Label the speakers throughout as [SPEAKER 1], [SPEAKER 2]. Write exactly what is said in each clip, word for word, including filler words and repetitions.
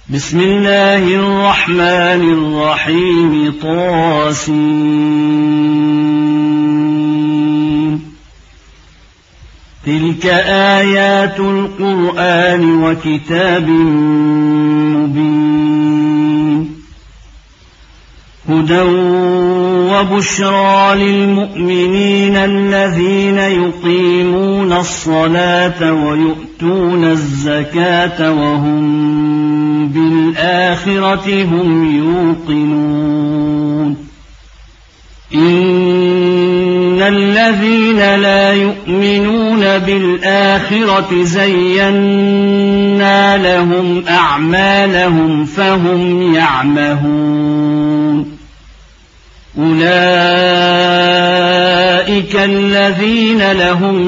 [SPEAKER 1] بسم الله الرحمن الرحيم. طاسين. تلك آيات القرآن وكتاب مبين، هدى وبشرى للمؤمنين الذين يقيمون الصلاة ويؤتون الزكاة وهم بالآخرة هم يوقنون. إن الذين لا يؤمنون بالآخرة زينا لهم أعمالهم فهم يعمهون. أولئك الذين لهم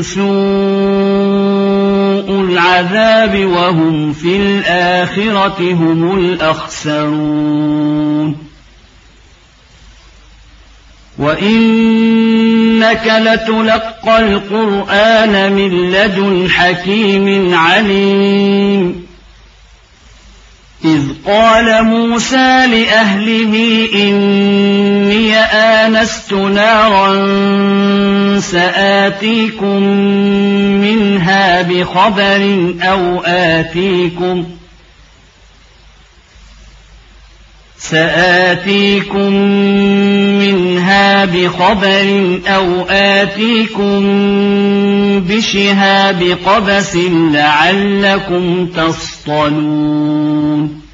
[SPEAKER 1] سوء العذاب وهم في الآخرة هم الأخسرون. وإنك لتلقى القرآن من لدن حكيم عليم. إذ قال موسى لأهله إني آنست نارا سآتيكم منها بخبر أو آتيكم سآتيكم منها بخبر أو آتيكم بشهاب قبس لعلكم تصطلون.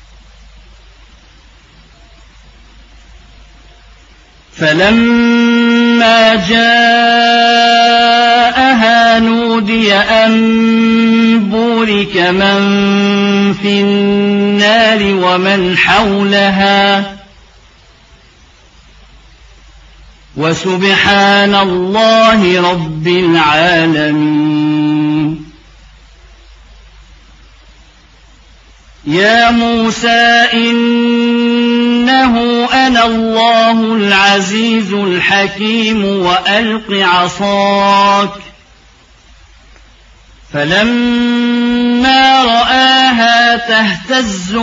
[SPEAKER 1] فلما جاءها نودي أن بورك من في النار ومن حولها وسبحان الله رب العالمين. يا موسى إنه أنا الله العزيز الحكيم وألق عصاك. فلما رآها تهتز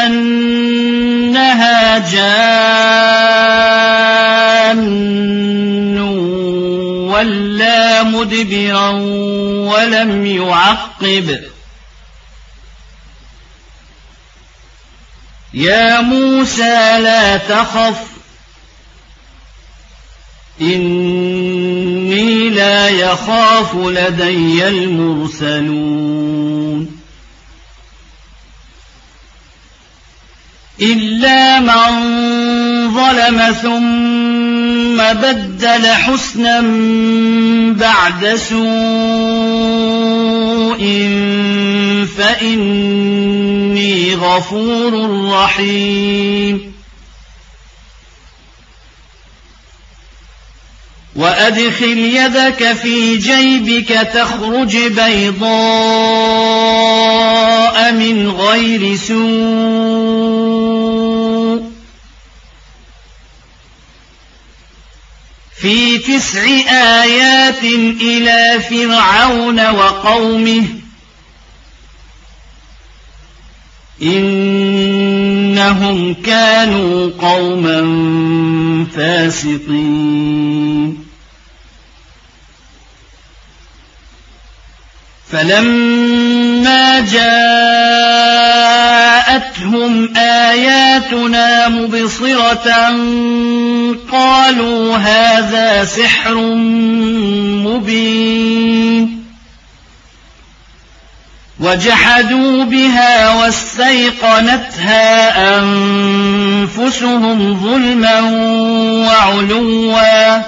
[SPEAKER 1] كأنها جان ولا مدبرا ولم يعقب. يا موسى لا تخف إني لا يخاف لدي المرسلون. إلا من ظلم ثم بدل حسنا بعد سوء فإني غفور رحيم. وأدخل يدك في جيبك تخرج بيضاء من غير سوء في تسع آيات إلى فرعون وقومه إنهم كانوا قوما فاسقين. فلما جاءتهم آياتنا مبصرة قالوا هذا سحر مبين. وجحدوا بها واستيقنتها أنفسهم ظلما وعلوا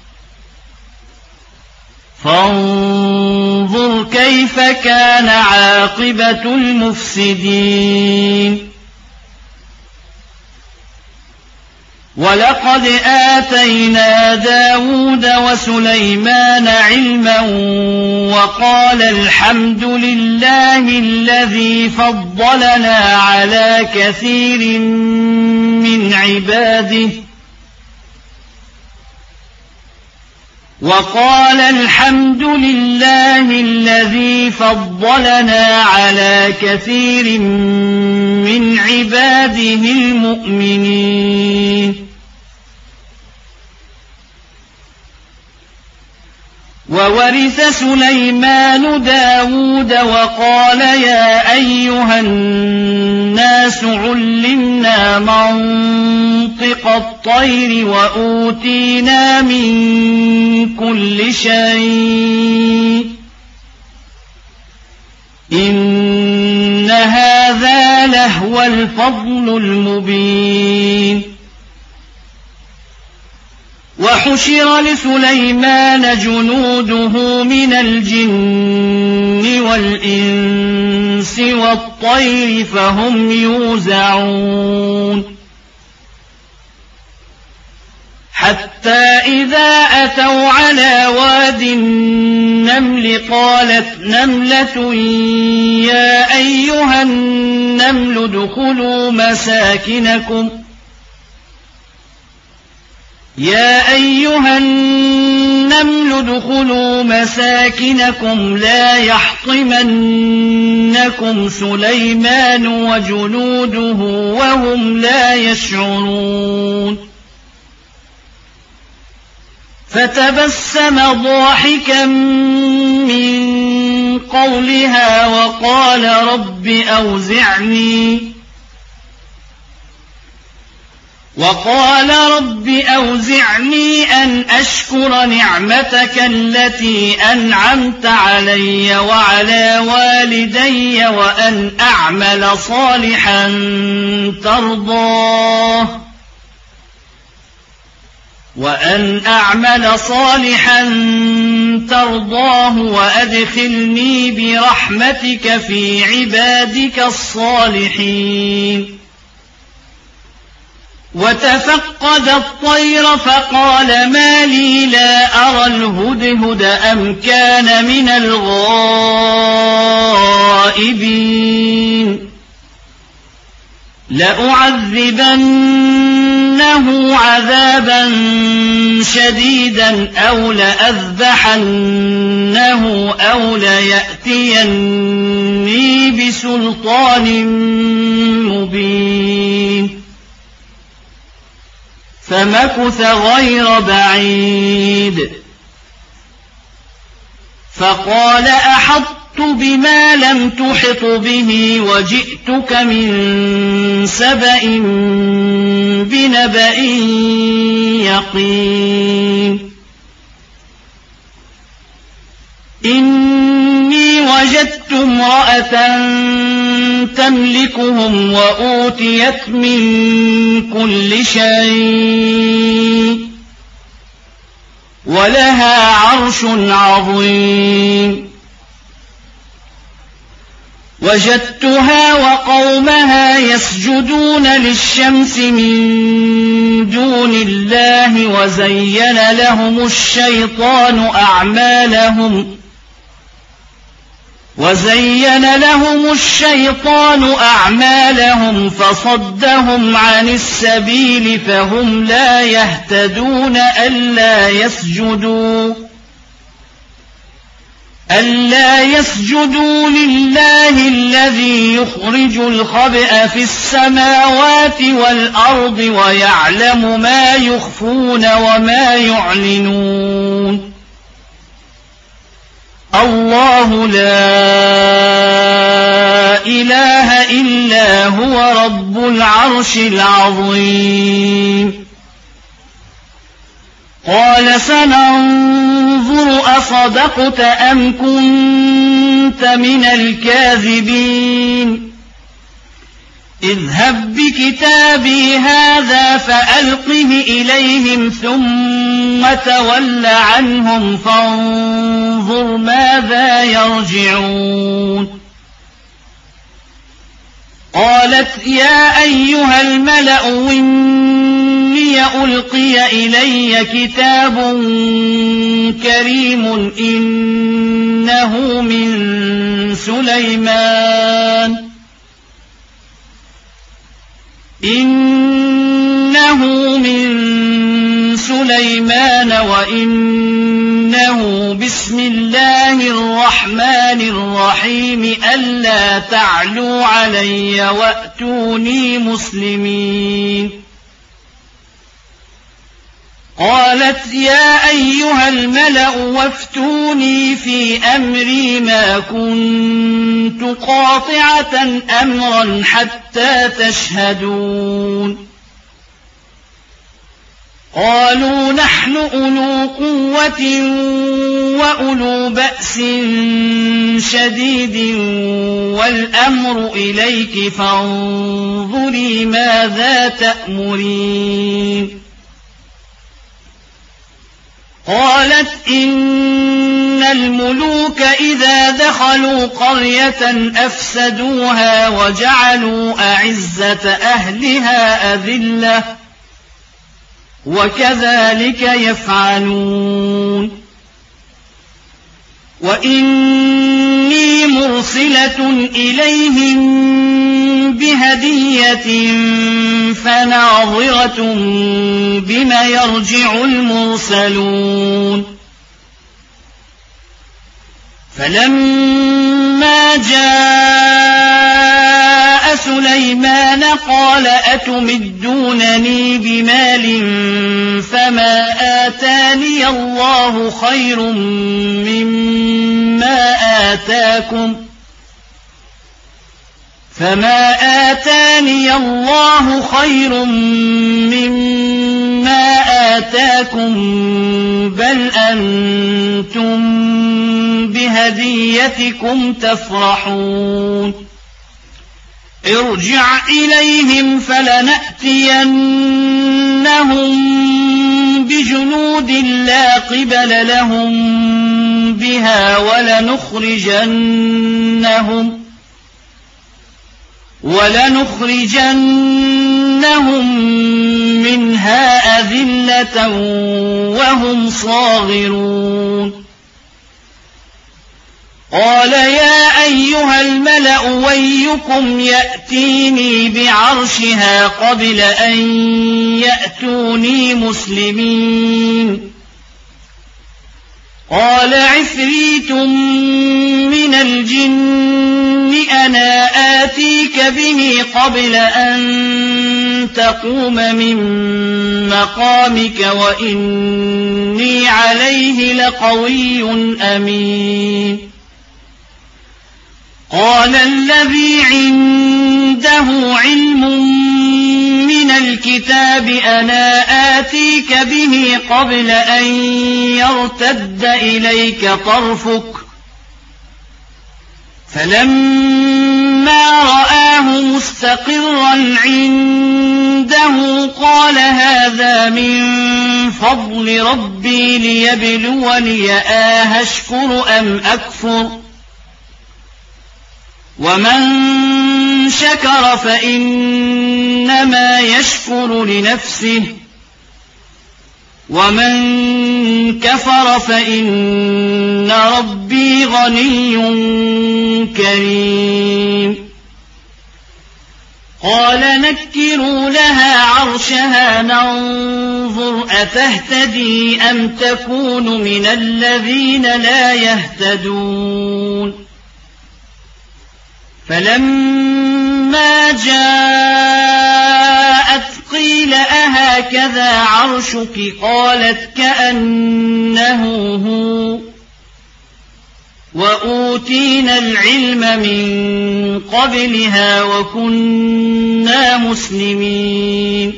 [SPEAKER 1] فانظر كيف كان عاقبة المفسدين. ولقد آتينا داود وسليمان علما وقال الحمد لله الذي فضلنا على كثير من عباده وقال الحمد لله الذي فضلنا على كثير من عباده المؤمنين. وورث سليمان داود وقال يا أيها الناس علمنا منطق الطير وأوتينا من كل شيء إن هذا لهو الفضل المبين. وحشر لسليمان جنوده من الجن والإنس والطير فهم يوزعون حتى إذا أتوا على واد النمل قالت نملة يا أيها النمل ادخلوا مساكنكم يا أيها النمل ادخلوا مساكنكم لا يحطمنكم سليمان وجنوده وهم لا يشعرون. فتبسم ضاحكا من قولها وقال رب أوزعني وقال رب أوزعني أن أشكر نعمتك التي أنعمت علي وعلى والدي وأن أعمل صالحا ترضاه وأن أعمل صالحا ترضاه وأدخلني برحمتك في عبادك الصالحين. وتفقد الطير فقال ما لي لا أرى الهدهد أم كان من الغائبين لأعذبنه عذابا شديدا أو لأذبحنه أو ليأتيني بسلطان مبين. فمكث غير بعيد فقال أحطت بما لم تحط به وجئتك من سبأ بنبأ يقين. إني وجدت امرأة تملكهم وأوتيت من كل شيء ولها عرش عظيم. وجدتها وقومها يسجدون للشمس من دون الله وزين لهم الشيطان أعمالهم وزين لهم الشيطان أعمالهم فصدهم عن السبيل فهم لا يهتدون ألا يسجدوا ألا يسجدوا لله الذي يخرج الخبأ في السماوات والأرض ويعلم ما يخفون وما يعلنون. الله لا إله إلا هو رب العرش العظيم. قال سننظر أصدقت أم كنت من الكاذبين اذهب بكتابي هذا فألقه إليهم ثم تول عنهم فانظر ماذا يرجعون. قالت يا أيها الملأ إني ألقي إلي كتاب كريم إنه من سليمان إنه من سليمان وإنه الرحمن الرحيم ألا تعلوا علي وأتوني مسلمين. قالت يا أيها الملأ وافتوني في أمري ما كنت قاطعة أمرا حتى تشهدون. قالوا نحن أولو قوة وأولو بأس شديد والأمر إليك فانظري ماذا تأمرين. قالت إن الملوك إذا دخلوا قرية أفسدوها وجعلوا أعزة أهلها أذلة وكذلك يفعلون. وإني مرسلة إليهم بهدية فناظرة بما يرجع المرسلون. فلما جاء سليمان قال أتمدونني بمال فما آتاني الله خير مما آتاكم فما آتاني الله خير مما آتاكم بل أنتم بهديتكم تفرحون. ارجع إليهم فلنأتينهم بجنود لا قبل لهم بها ولنخرجنهم ولنخرجنهم منها أذلة وهم صاغرون. قال يا أيها الملأ ويكم يأتيني بعرشها قبل أن يأتوني مسلمين. قال عفريت من الجن أنا آتيك به قبل أن تقوم من مقامك وإني عليه لقوي أمين. قال الذي عنده علم من الكتاب أنا آتيك به قبل أن يرتد إليك طرفك فلما رآه مستقرا عنده قال هذا من فضل ربي ليبلوني أشكر أم أكفر ومن شكر فإنما يشكر لنفسه ومن كفر فإن ربي غني كريم. قال نكروا لها عرشها ننظر أتهتدي أم تكون من الذين لا يهتدون. فلما جاءت قيل أهكذا عرشك قالت كأنه هو وأوتينا العلم من قبلها وكنا مسلمين.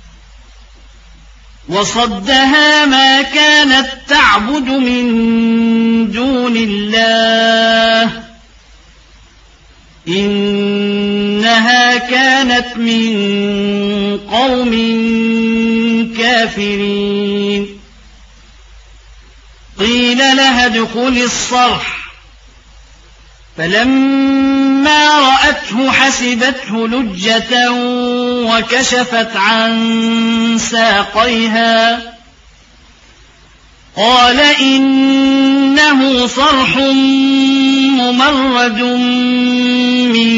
[SPEAKER 1] وصدها ما كانت تعبد من دون الله إنها كانت من قوم كافرين. قيل لها ادخلي الصرح فلما رأته حسبته لجة وكشفت عن ساقيها قال إنه صرح ممرد من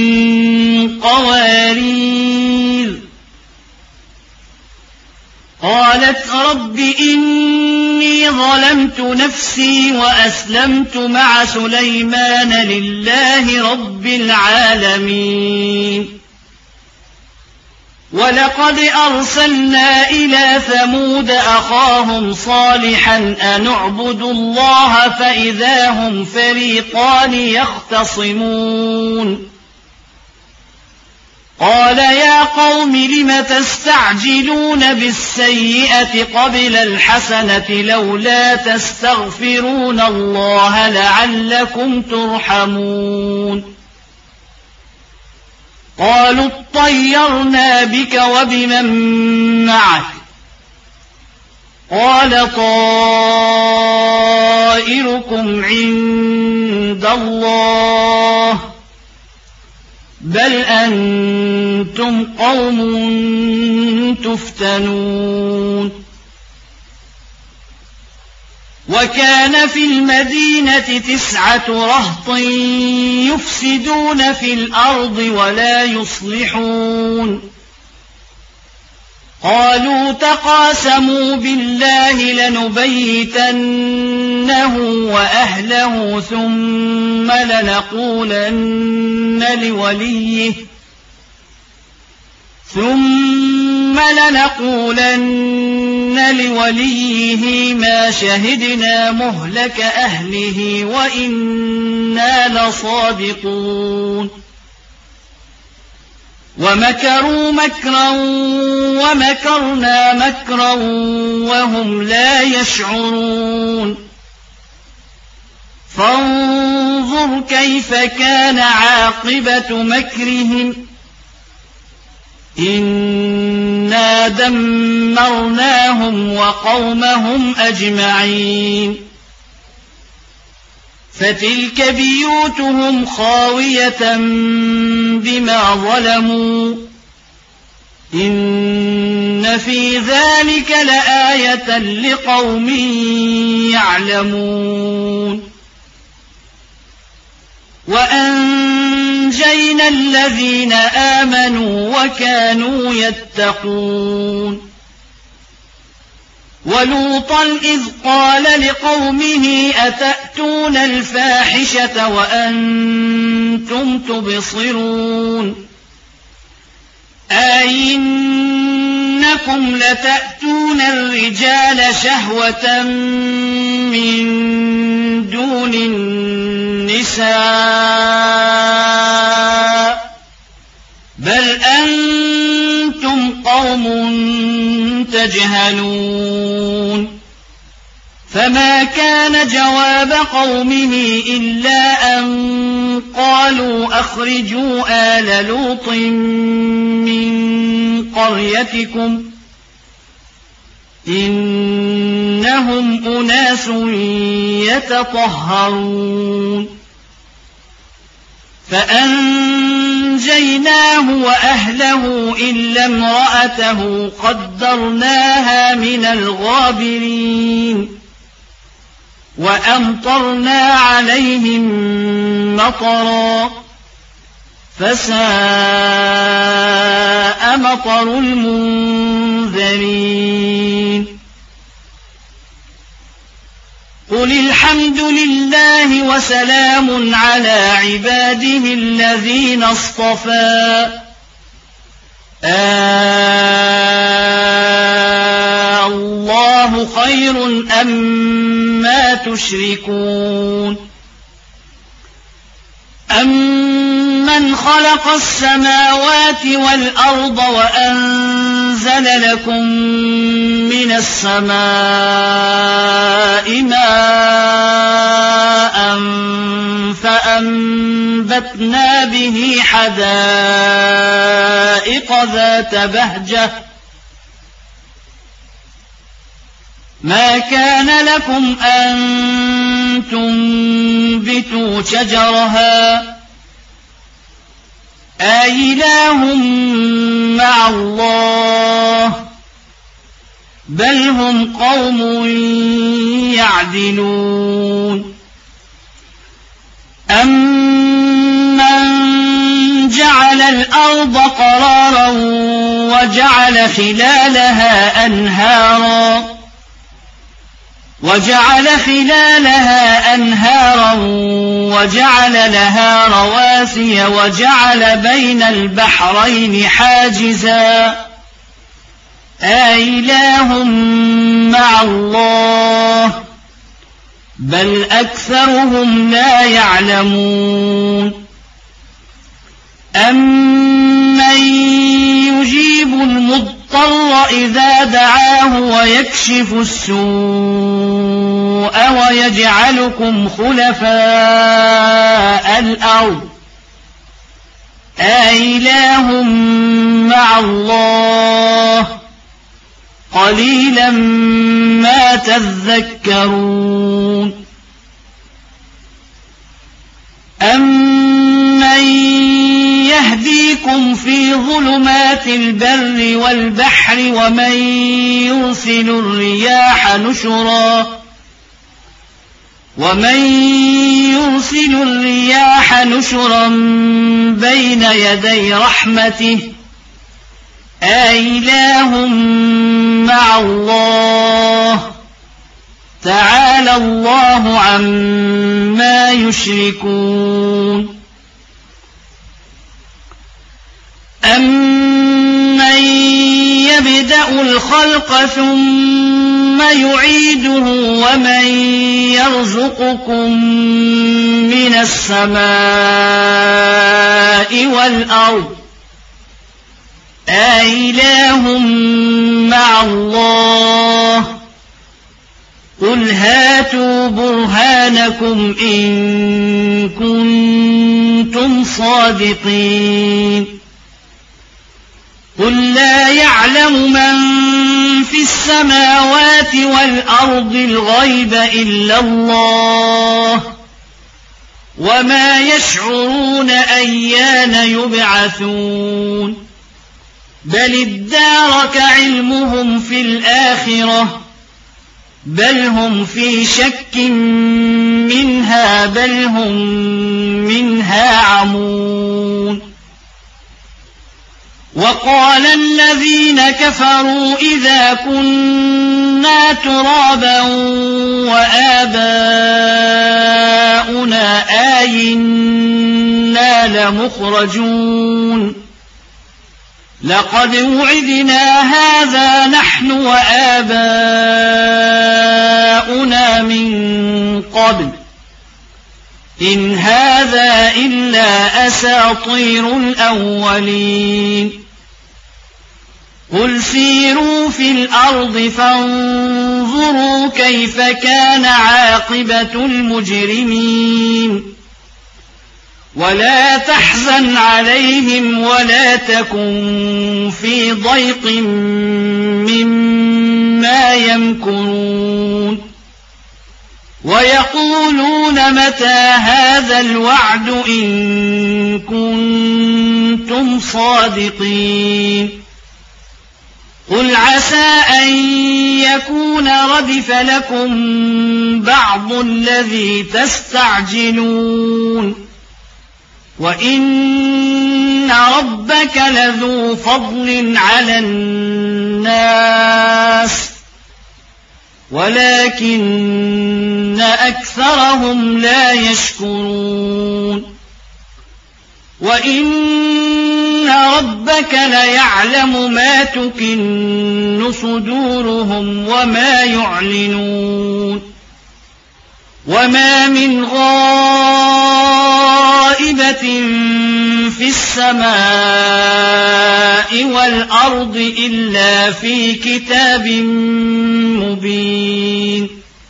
[SPEAKER 1] قوارير. قالت رب إني إني ظلمت نفسي وأسلمت مع سليمان لله رب العالمين ولقد أرسلنا إلى ثمود أخاهم صالحا أن اعبدوا الله فإذا هم فريقان يختصمون قال يا قوم لم تستعجلون بالسيئة قبل الحسنة لولا تستغفرون الله لعلكم ترحمون قالوا اطيرنا بك وبمن معك قال طائركم عند الله بل أنتم قوم تفتنون وكان في المدينة تسعة رهط يفسدون في الأرض ولا يصلحون قالوا تقاسموا بالله لنبيتنه وأهله ثم لنقولن لوليه ثم لنقولن لوليه ما شهدنا مهلك أهله وإنا لصادقون ومكروا مكرا ومكرنا مكرا وهم لا يشعرون فانظر كيف كان عاقبة مكرهم إنا دمرناهم وقومهم أجمعين فتلك بيوتهم خاوية بما ظلموا إن في ذلك لآية لقوم يعلمون وأنجينا الذين آمنوا وكانوا يتقون ولوطا إذ قال لقومه أتأتون الفاحشة وأنتم تبصرون أئنكم لتأتون الرجال شهوة من دون النساء بل أنتم قوم تجهلون فما كان جواب قومه إلا أن قالوا أخرجوا آل لوط من قريتكم إنهم أناس يتطهرون فأنجيناه وأهله إلا امرأته قدرناها من الغابرين وأمطرنا عليهم مطرا فساء مطر المنذرين قل الحمد لله وسلام على عباده الذين اصطفى آه الله خير أما تشركون أمن خلق السماوات والأرض وأنزل لكم من السماء ماء فأنبتنا به حدائق ذات بهجة ما كان لكم أن تنبتوا شجرها أإله مع الله بل هم قوم يعدلون أمن جعل الأرض قرارا وجعل خلالها أنهارا وجعل خلالها أنهارا وجعل لها رواسي وجعل بين البحرين حاجزا أإله مع الله بل أكثرهم لا يعلمون أمن يجيب المضطر إذا دعاه ويكشف السوء ويجعلكم خلفاء الأرض أإله مع الله قليلا ما تذكرون أمن يهديكم في ظلمات البر والبحر ومن يرسل الرياح نشرا ومن يرسل الرياح نشرا بين يدي رحمته أإله مع الله تعالى الله عما يشركون أمن يبدأ الخلق ثم يعيده ومن يرزقكم من السماء والأرض أإله مع الله قل هاتوا برهانكم إن كنتم صادقين قل لا يعلم من في السماوات والأرض الغيب إلا الله وما يشعرون أيان يبعثون بل ادارك علمهم في الآخرة بل هم في شك منها بل هم منها عمون وقال الذين كفروا إذا كنا ترابا وآباؤنا آئنا لمخرجون لقد وعدنا هذا نحن وآباؤنا من قبل إن هذا إلا أساطير الأولين قل سيروا في الأرض فانظروا كيف كان عاقبة المجرمين ولا تحزن عليهم ولا تكن في ضيق مما يمكرون ويقولون متى هذا الوعد إن كنتم صادقين قل عسى أن يكون ردف لكم بعض الذي تستعجلون وإن ربك لذو فضل على الناس ولكن أكثرهم لا يشكرون وإن ربك ليعلم ما تكن صدورهم وما يعلنون وما من غائبة في السماء والأرض إلا في كتاب مبين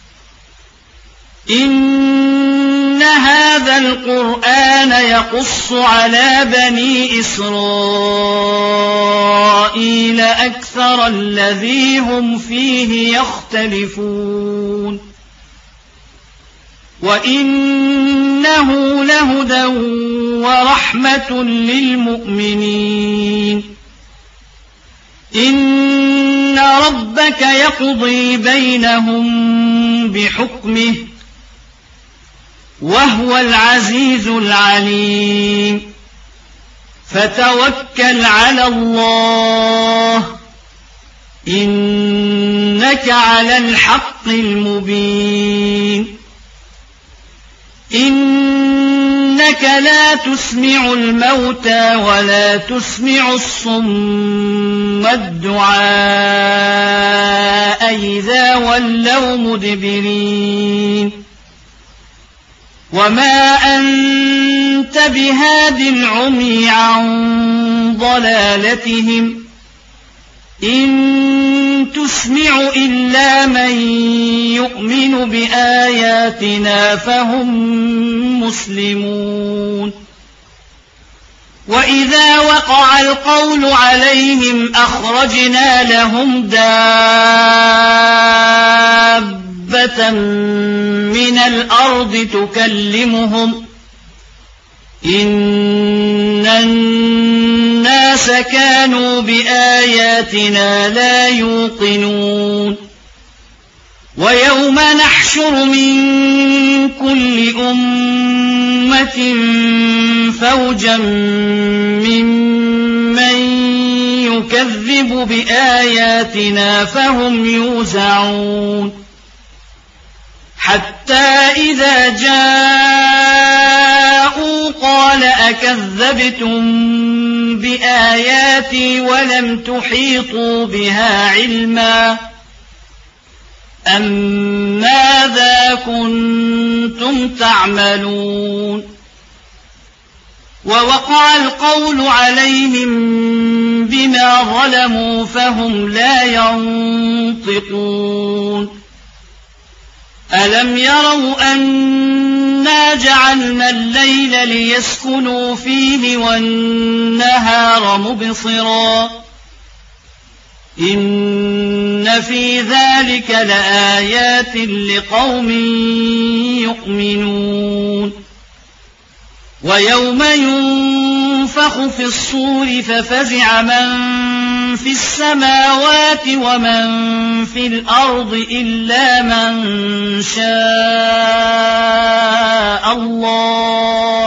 [SPEAKER 1] إن هذا القرآن يقص على بني إسرائيل أكثر الذي هم فيه يختلفون وإنه لهدى ورحمة للمؤمنين إن ربك يقضي بينهم بحكمه وهو العزيز العليم فتوكل على الله إن إنك على الحق المبين إنك لا تسمع الموتى ولا تسمع الصم الدعاء إذا ولوا مدبرين وما أنت بهاد العمي عن ضلالتهم إن تسمع إلا من يؤمن بآياتنا فهم مسلمون وإذا وقع القول عليهم أخرجنا لهم دابة من الأرض تكلمهم إن الناس كانوا بآياتنا لا يوقنون ويوم نحشر من كل أمة فوجا ممن يكذب بآياتنا فهم يوزعون حتى إذا جاءوا قال أكذبتم بآياتي ولم تحيطوا بها علما أم ماذا كنتم تعملون ووقع القول عليهم بما ظلموا فهم لا ينطقون ألم يروا أنا جعلنا الليل ليسكنوا فيه والنهار مبصرا إن في ذلك لآيات لقوم يؤمنون ويوم ينفخ في الصور ففزع من في السماوات ومن في الأرض إلا من شاء الله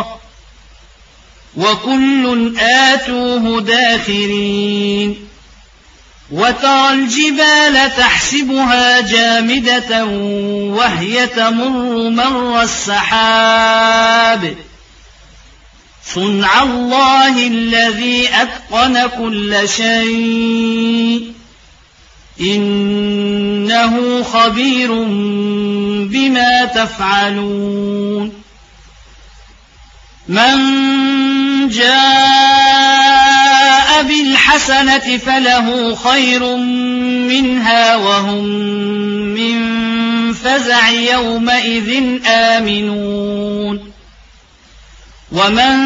[SPEAKER 1] وكل آتوه داخرين وترى الجبال تحسبها جامدة وهي تمر مر السحاب صنع الله الذي أتقن كل شيء إنه خبير بما تفعلون من جاء بالحسنة فله خير منها وهم من فزع يومئذ آمنون ومن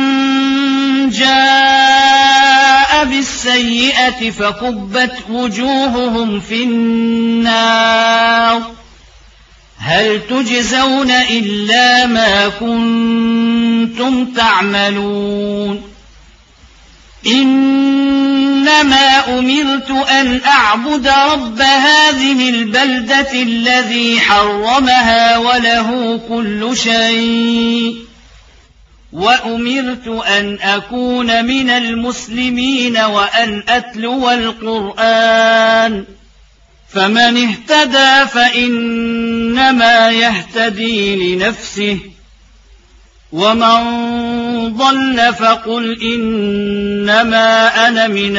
[SPEAKER 1] جاء بالسيئة فكبت وجوههم في النار هل تجزون إلا ما كنتم تعملون إنما أمرت أن أعبد رب هذه البلدة الذي حرمها وله كل شيء وأمرت أن أكون من المسلمين وأن أتلو القرآن فمن اهتدى فإنما يهتدي لنفسه ومن ضل فقل إنما أنا من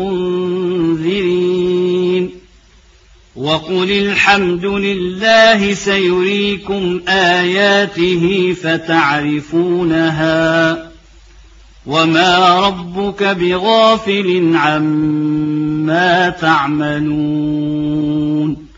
[SPEAKER 1] المنذرين وقل الحمد لله سيريكم آياته فتعرفونها وما ربك بغافل عما تعملون